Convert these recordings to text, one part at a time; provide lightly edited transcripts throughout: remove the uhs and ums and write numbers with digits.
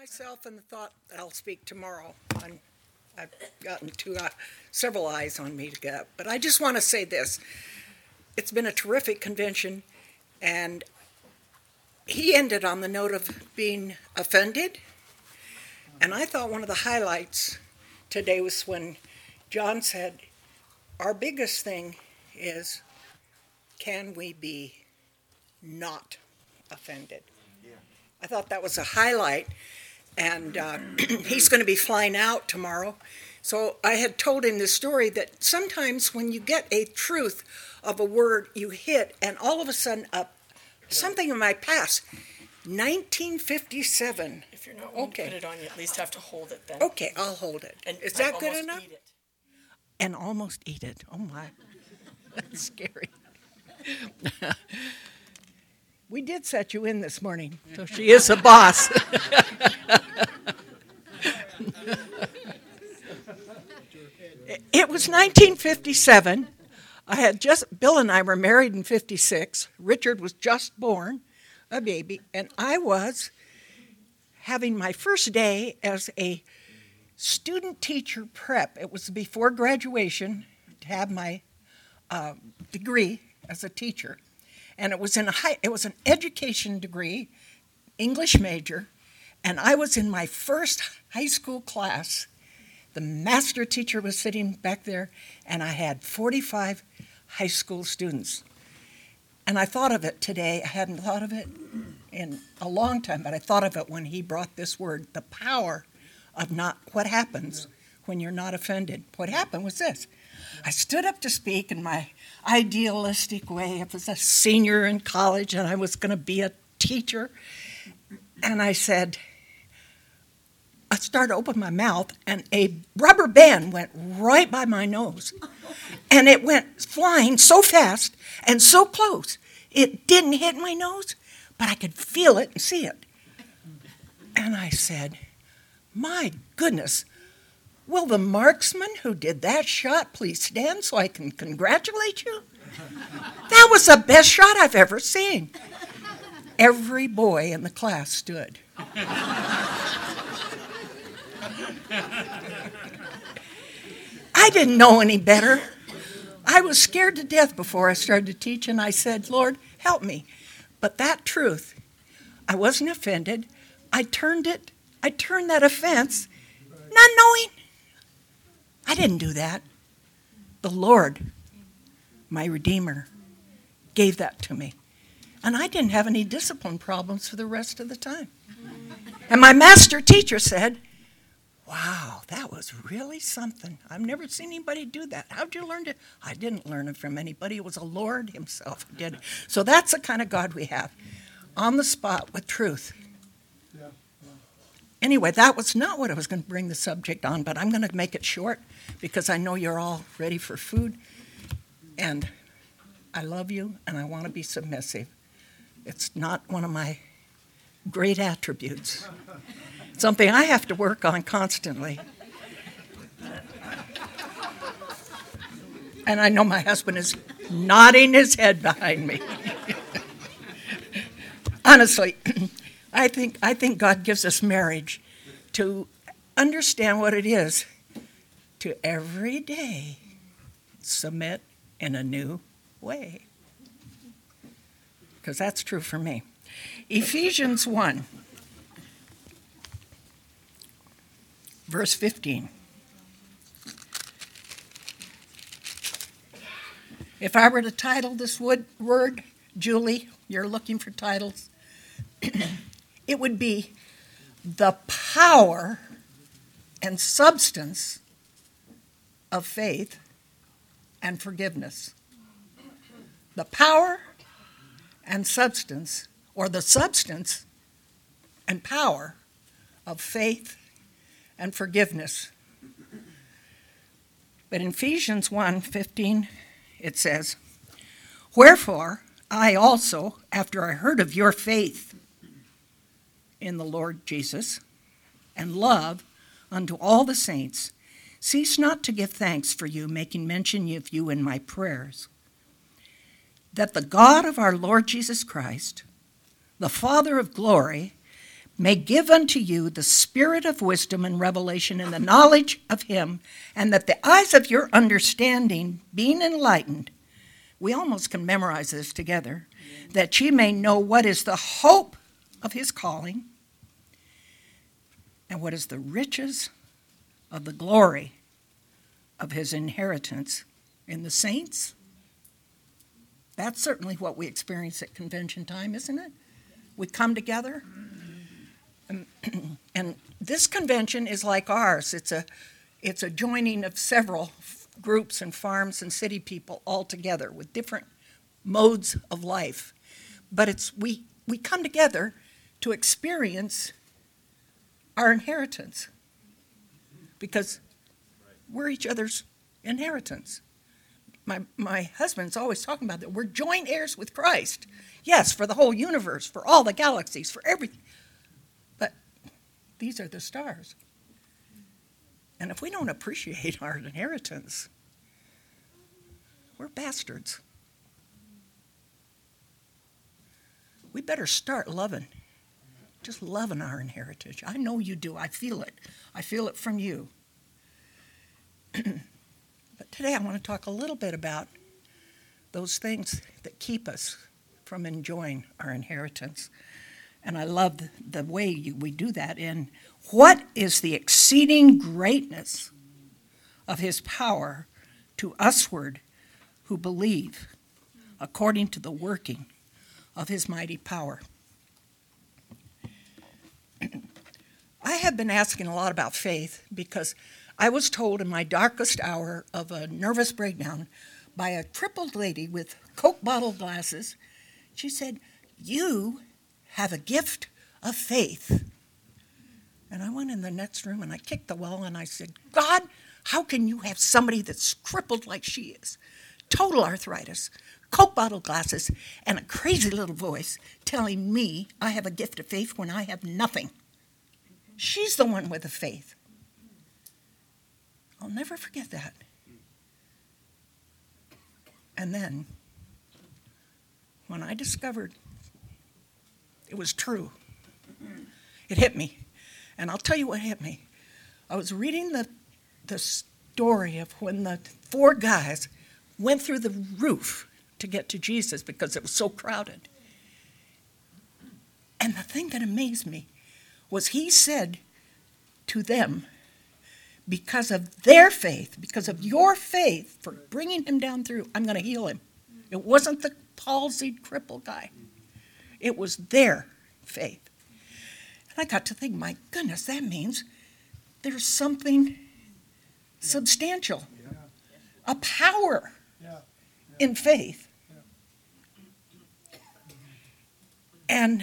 myself and the thought that I'll speak tomorrow. I've gotten several eyes on me to get up. But I just want to say this. It's been a terrific convention, and he ended on the note of being offended. And I thought one of the highlights today was when John said, our biggest thing is, can we be not offended? Yeah. I thought that was a highlight, and he's going to be flying out tomorrow. So I had told him this story that sometimes when you get a truth of a word you hit, and all of a sudden something in my past, 1957. If you're not willing to put it on, you at least have to hold it then. Okay, I'll hold it. And is that good enough? Eat it. And almost eat it. Oh my, that's scary. We did set you in this morning, so she is a boss. It was 1957. Bill and I were married in 56. Richard was just born, a baby, and I was having my first day as a student teacher prep. It was before graduation to have my degree as a teacher. And it was an education degree, English major, and I was in my first high school class. The master teacher was sitting back there, and I had 45 high school students. And I thought of it today. I hadn't thought of it in a long time, but I thought of it when he brought this word, the power of what happens when you're not offended. What happened was this. I stood up to speak in my idealistic way. I was a senior in college, and I was going to be a teacher. And I started to open my mouth, and a rubber band went right by my nose. And it went flying so fast and so close. It didn't hit my nose, but I could feel it and see it. And I said, my goodness, will the marksman who did that shot please stand so I can congratulate you? That was the best shot I've ever seen. Every boy in the class stood. I didn't know any better. I was scared to death before I started to teach, and I said, Lord, help me. But that truth, I wasn't offended. I turned that offense, not knowing. I didn't do that. The Lord, my Redeemer, gave that to me. And I didn't have any discipline problems for the rest of the time. And my master teacher said, wow, that was really something. I've never seen anybody do that. How'd you learn it? I didn't learn it from anybody. It was the Lord himself who did it. So that's the kind of God we have, on the spot with truth. Anyway, that was not what I was going to bring the subject on, but I'm going to make it short because I know you're all ready for food. And I love you, and I want to be submissive. It's not one of my great attributes. Something I have to work on constantly. And I know my husband is nodding his head behind me. Honestly, I think God gives us marriage to understand what it is to every day submit in a new way. Because that's true for me. Ephesians 1, verse 15. If I were to title this word, Julie, you're looking for titles, it would be the power and substance of faith and forgiveness. The power and substance, or the substance and power of faith and forgiveness. But in Ephesians 1:15, it says, wherefore I also, after I heard of your faith in the Lord Jesus and love unto all the saints, cease not to give thanks for you, making mention of you in my prayers, that the God of our Lord Jesus Christ, the Father of glory, may give unto you the spirit of wisdom and revelation in the knowledge of him, and that the eyes of your understanding being enlightened, we almost can memorize this together, that ye may know what is the hope of his calling, and what is the riches of the glory of his inheritance in the saints. That's certainly what we experience at convention time, isn't it? We come together. And this convention is like ours. It's a joining of several groups and farms and city people all together with different modes of life. But we come together to experience our inheritance because we're each other's inheritance. My husband's always talking about that. We're joint heirs with Christ. Yes, for the whole universe, for all the galaxies, for everything. But these are the stars. And if we don't appreciate our inheritance, we're bastards. We better start loving, just loving our inheritance. I know you do. I feel it. I feel it from you. But today I want to talk a little bit about those things that keep us from enjoying our inheritance. And I love the way we do that in what is the exceeding greatness of his power to usward who believe according to the working of his mighty power. I have been asking a lot about faith because I was told in my darkest hour of a nervous breakdown by a crippled lady with Coke bottle glasses. She said, "You have a gift of faith." And I went in the next room and I kicked the wall and I said, "God, how can you have somebody that's crippled like she is? Total arthritis, Coke bottle glasses, and a crazy little voice telling me I have a gift of faith when I have nothing. She's the one with the faith." I'll never forget that. And then, when I discovered it was true, it hit me. And I'll tell you what hit me. I was reading the story of when the 4 guys went through the roof to get to Jesus because it was so crowded. And the thing that amazed me was he said to them, because of their faith, because of your faith for bringing him down through, I'm going to heal him. It wasn't the palsied, crippled guy. It was their faith. And I got to think, my goodness, that means there's something substantial, a power in faith. And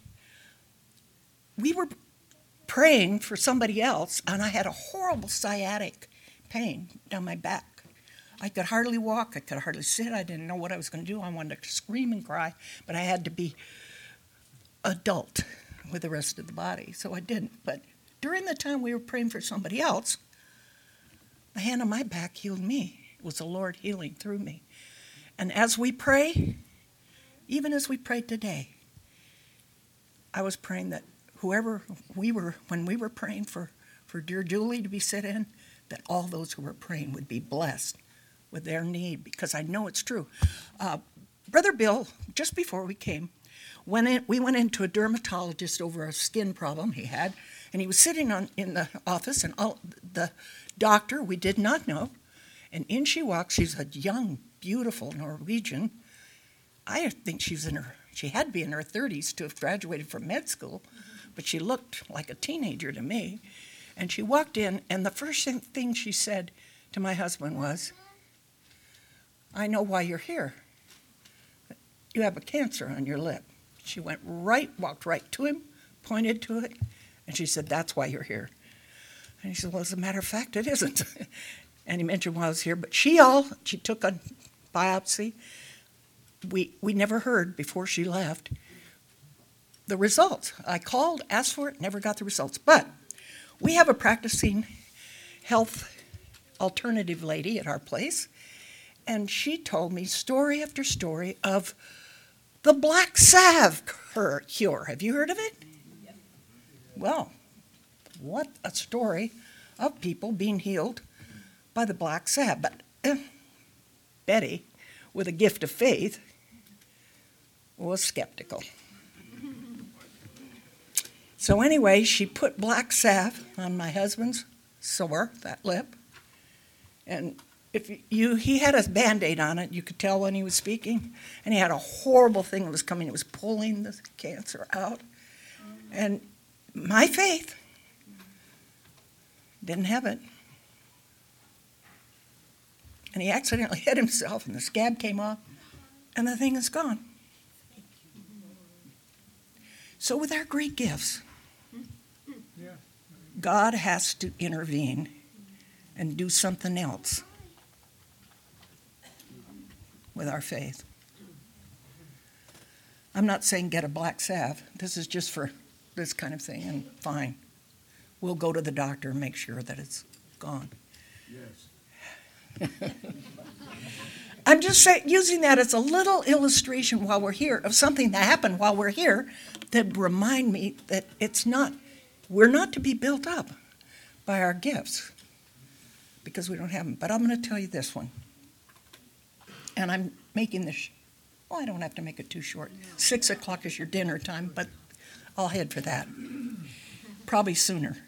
we were praying for somebody else, and I had a horrible sciatic pain down my back. I could hardly walk. I could hardly sit. I didn't know what I was going to do. I wanted to scream and cry, but I had to be adult with the rest of the body, so I didn't. But during the time we were praying for somebody else, the hand on my back healed me. It was the Lord healing through me. And as we pray, even as we prayed today, I was praying that whoever when we were praying for dear Julie to be set in, that all those who were praying would be blessed with their need, because I know it's true. Brother Bill, just before we came, we went into a dermatologist over a skin problem he had, and he was sitting in the office, and the doctor we did not know, and in she walks. She's a young, beautiful Norwegian. I think she had to be in her 30s to have graduated from med school, but she looked like a teenager to me. And she walked in, and the first thing she said to my husband was, "I know why you're here. You have a cancer on your lip." She walked right to him, pointed to it, and she said, "That's why you're here." And he said, "Well, as a matter of fact, it isn't." And he mentioned why I was here, but she took a biopsy. We never heard before she left the results. I called, asked for it, never got the results. But we have a practicing health alternative lady at our place, and she told me story after story of the black salve cure. Have you heard of it? Well, what a story of people being healed by the black salve. But Betty, with a gift of faith, was skeptical. So anyway, she put black salve on my husband's sore, that lip, and he had a Band-Aid on it. You could tell when he was speaking, and he had a horrible thing that was coming. It was pulling the cancer out, and my faith didn't have it. And he accidentally hit himself, and the scab came off, and the thing is gone. So with our great gifts, God has to intervene and do something else with our faith. I'm not saying get a black salve. This is just for this kind of thing, and fine. We'll go to the doctor and make sure that it's gone. Yes. I'm just using that as a little illustration while we're here of something that happened while we're here that remind me that we're not to be built up by our gifts because we don't have them. But I'm going to tell you this one. And I'm making this, I don't have to make it too short. 6 o'clock is your dinner time, but I'll head for that. Probably sooner.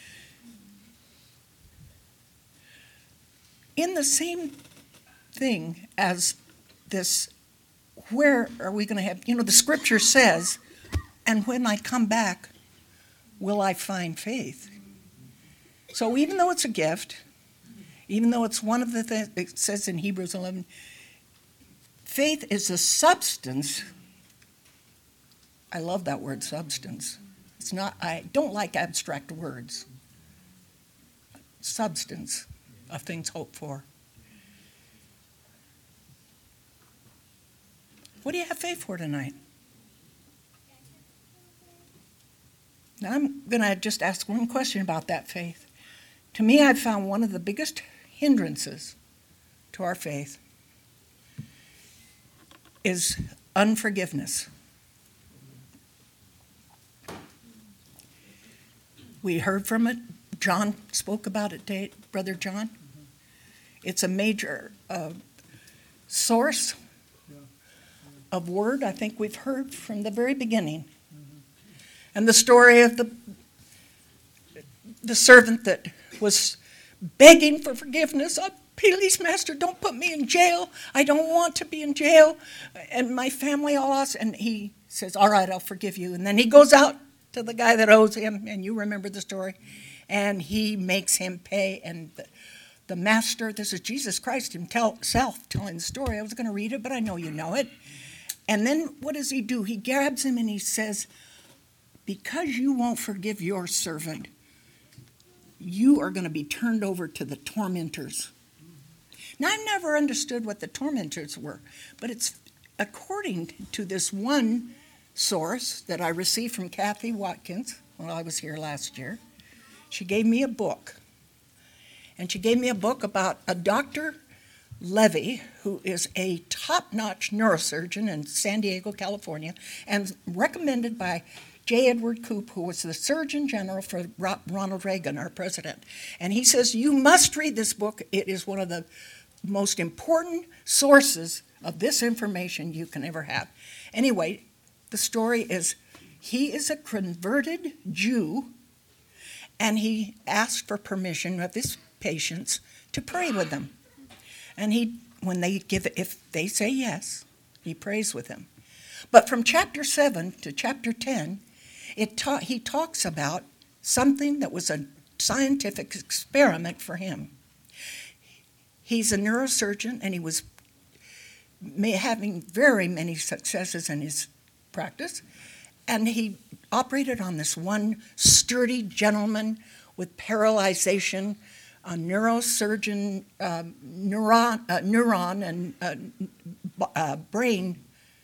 In the same thing as this, where are we going to have, the scripture says, and when I come back, will I find faith? So even though it's a gift, even though it's one of the things, it says in Hebrews 11, faith is a substance. I love that word, substance. I don't like abstract words. Substance of things hoped for. What do you have faith for tonight? Now I'm going to just ask one question about that faith. To me, I've found one of the biggest hindrances to our faith is unforgiveness. We heard from it. John spoke about it, Brother John. It's a major source of word I think we've heard from the very beginning. And the story of the servant that was begging for forgiveness. Oh, please, Master, don't put me in jail. I don't want to be in jail. And my family all lost. And he says, all right, I'll forgive you. And then he goes out to the guy that owes him, and you remember the story, and he makes him pay. And the master, this is Jesus Christ himself telling the story. I was going to read it, but I know you know it. And then what does he do? He grabs him and he says, because you won't forgive your servant, you are going to be turned over to the tormentors. Now, I've never understood what the tormentors were, but it's according to this one source that I received from Kathy Watkins when I was here last year. She gave me a book. And she gave me a book about a Dr. Levy, who is a top-notch neurosurgeon in San Diego, California, and recommended by J. Edward Koop, who was the Surgeon General for Ronald Reagan, our president. And he says, you must read this book. It is one of the most important sources of this information you can ever have. Anyway, the story is he is a converted Jew, and he asked for permission of his patients to pray with them. And if they say yes, he prays with them. But from chapter 7 to chapter 10, he talks about something that was a scientific experiment for him. He's a neurosurgeon, and he was having very many successes in his practice. And he operated on this one sturdy gentleman with paralyzation, a neurosurgeon, neuron and brain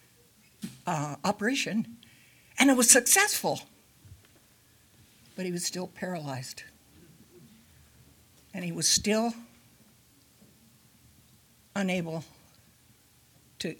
operation, and it was successful. But he was still paralyzed. And he was still unable to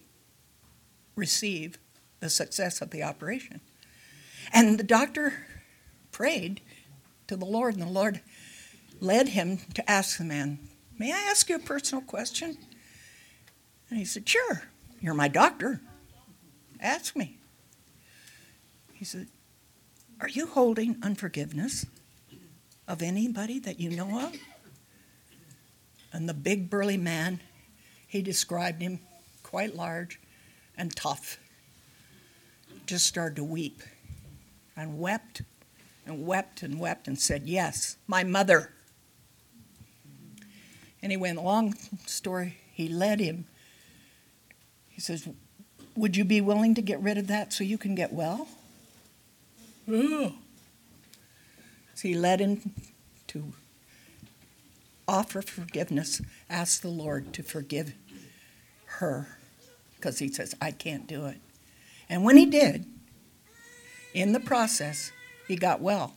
receive the success of the operation. And the doctor prayed to the Lord, and the Lord led him to ask the man, "May I ask you a personal question?" And he said, "Sure, you're my doctor. Ask me." He said, "Are you holding unforgiveness of anybody that you know of?" And the big burly man, he described him quite large and tough, just started to weep and wept and wept and wept and said, "Yes, my mother." Anyway, in the long story, he led him. He says, "Would you be willing to get rid of that so you can get well?" Oh. So he led him to offer forgiveness, ask the Lord to forgive her, because he says, "I can't do it." And when he did, in the process, he got well.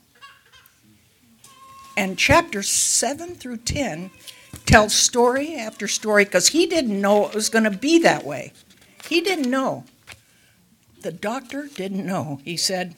And chapters 7 through 10 tells story after story, because he didn't know it was going to be that way. He didn't know. The doctor didn't know. He said,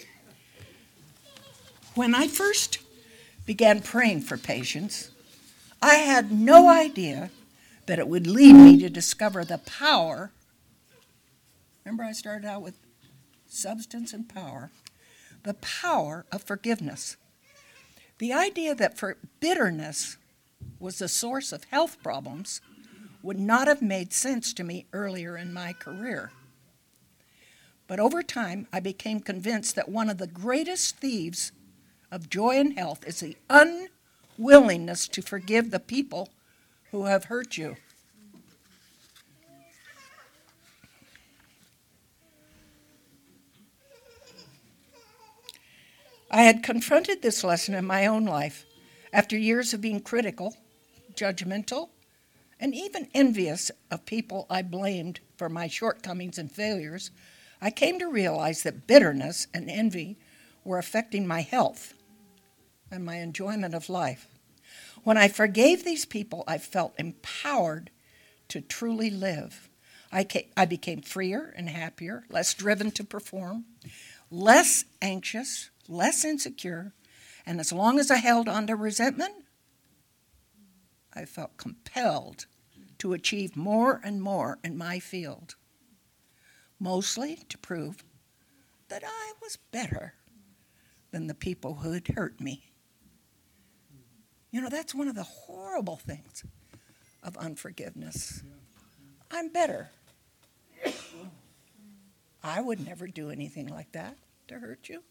"When I first began praying for patients, I had no idea that it would lead me to discover the power." Remember, I started out with substance and power. The power of forgiveness. The idea that bitterness was the source of health problems would not have made sense to me earlier in my career. But over time, I became convinced that one of the greatest thieves of joy and health is the unwillingness to forgive the people who have hurt you. I had confronted this lesson in my own life after years of being critical, judgmental, and even envious of people I blamed for my shortcomings and failures. I came to realize that bitterness and envy were affecting my health and my enjoyment of life. When I forgave these people, I felt empowered to truly live. I became freer and happier, less driven to perform, less anxious, less insecure, and as long as I held on to resentment, I felt compelled to achieve more and more in my field, mostly to prove that I was better than the people who had hurt me. You know, that's one of the horrible things of unforgiveness. I'm better. I would never do anything like that to hurt you.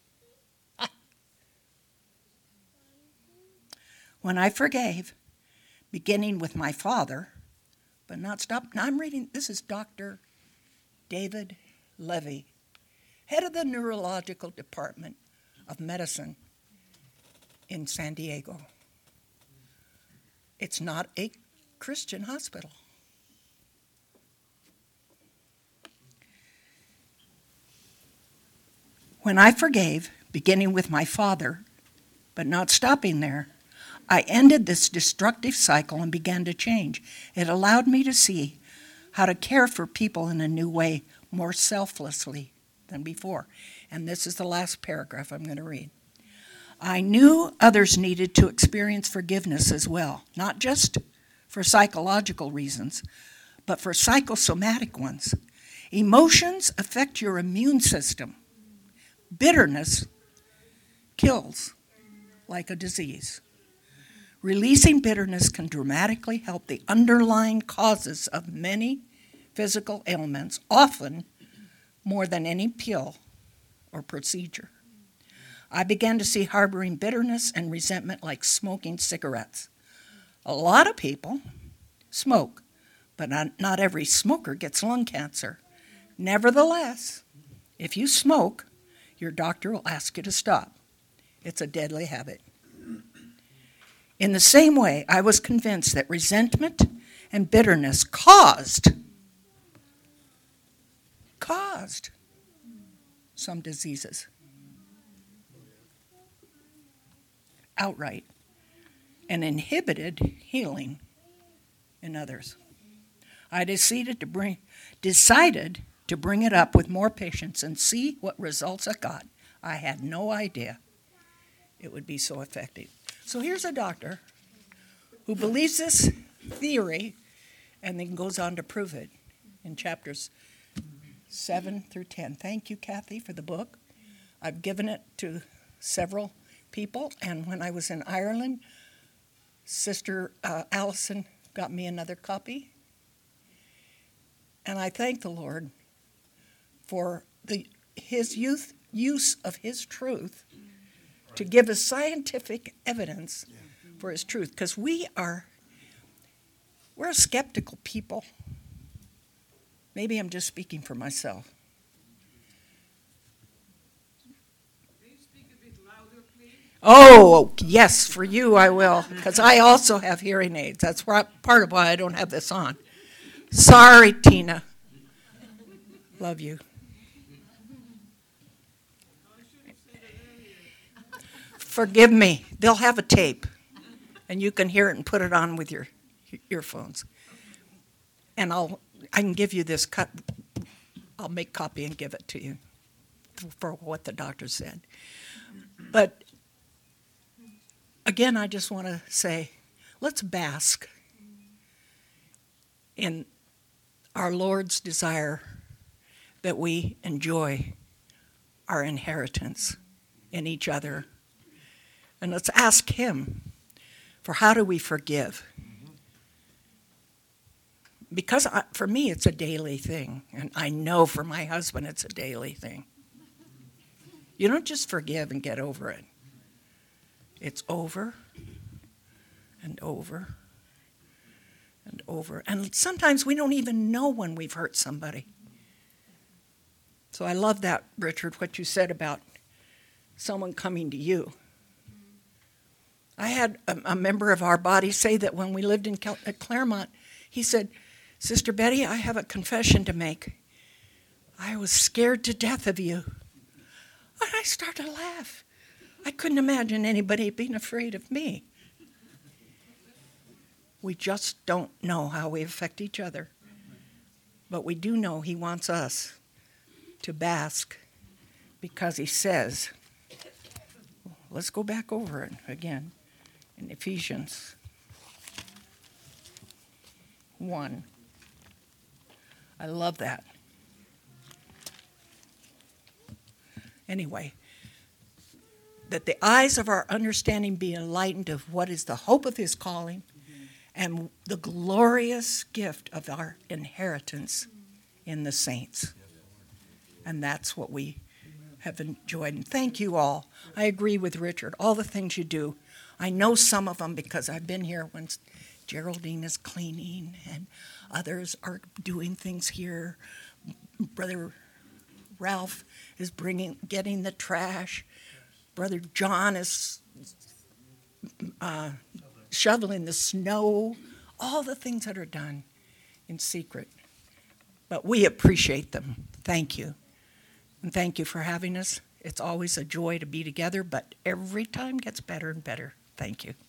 When I forgave, beginning with my father, but not stop. Now I'm reading, this is Dr. David Levy, head of the neurological department of medicine in San Diego. It's not a Christian hospital. When I forgave, beginning with my father, but not stopping there, I ended this destructive cycle and began to change. It allowed me to see how to care for people in a new way, more selflessly than before. And this is the last paragraph I'm going to read. I knew others needed to experience forgiveness as well, not just for psychological reasons, but for psychosomatic ones. Emotions affect your immune system. Bitterness kills like a disease. Releasing bitterness can dramatically help the underlying causes of many physical ailments, often more than any pill or procedure. I began to see harboring bitterness and resentment like smoking cigarettes. A lot of people smoke, but not every smoker gets lung cancer. Nevertheless, if you smoke, your doctor will ask you to stop. It's a deadly habit. In the same way, I was convinced that resentment and bitterness caused some diseases outright and inhibited healing in others. I decided to bring it up with more patients and see what results I got. I had no idea it would be so effective. So here's a doctor who believes this theory and then goes on to prove it in chapters 7 through 10. Thank you, Kathy, for the book. I've given it to several people, and when I was in Ireland, Sister Allison got me another copy. And I thank the Lord for his use of his truth to give us scientific evidence for his truth, because we're a skeptical people. Maybe I'm just speaking for myself. Oh, yes, for you I will, because I also have hearing aids. That's part of why I don't have this on. Sorry, Tina. Love you. Forgive me. They'll have a tape, and you can hear it and put it on with your earphones. And I can give you this cut. I'll make copy and give it to you for what the doctor said. But again, I just want to say, let's bask in our Lord's desire that we enjoy our inheritance in each other. And let's ask him for how do we forgive? Because for me, it's a daily thing. And I know for my husband, it's a daily thing. You don't just forgive and get over it. It's over and over and over. And sometimes we don't even know when we've hurt somebody. So I love that, Richard, what you said about someone coming to you. I had a member of our body say that when we lived at Claremont, he said, Sister Betty, I have a confession to make. I was scared to death of you. And I started to laugh. I couldn't imagine anybody being afraid of me. We just don't know how we affect each other. But we do know he wants us to bask because he says, let's go back over it again in Ephesians 1. I love that. Anyway, that the eyes of our understanding be enlightened of what is the hope of his calling and the glorious gift of our inheritance in the saints. And that's what we have enjoyed. And thank you all. I agree with Richard. All the things you do. I know some of them because I've been here when Geraldine is cleaning and others are doing things here. Brother Ralph is getting the trash. Brother John is shoveling the snow. All the things that are done in secret. But we appreciate them. Thank you. And thank you for having us. It's always a joy to be together, but every time gets better and better. Thank you.